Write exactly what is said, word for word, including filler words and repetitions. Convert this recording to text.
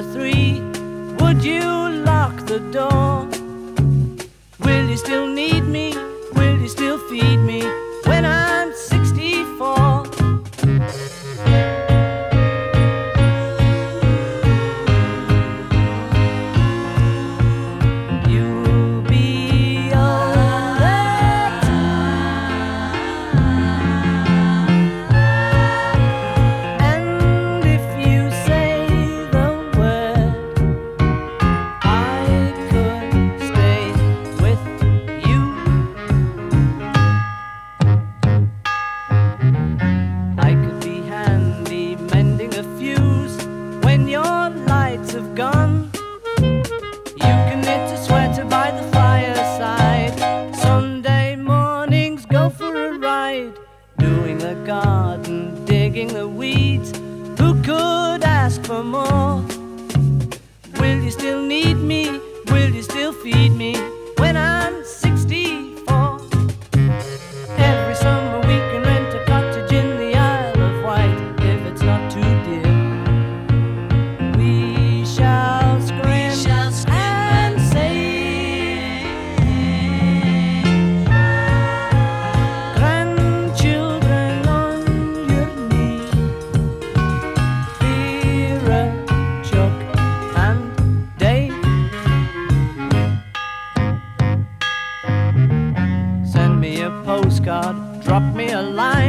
three, would you lock the door? Will you still need me? Will you still feed me when I'm sixty-four? You'll be alright. And if you say the word, I could stay with you. I could be handy mending a fuse when your lights have gone. You can knit a sweater by the fireside. Sunday mornings go for a ride, doing the garden, digging the weeds. Who could ask for more? Will you still need me? Will you still feed me when I'm sixty-four? Every summer we can rent a cottage in the Isle of Wight, if it's not too dear. We shall scream, We shall scream and say, grandchildren on your knee, Vera, Chuck and Dave. Send me a postcard, drop me a line.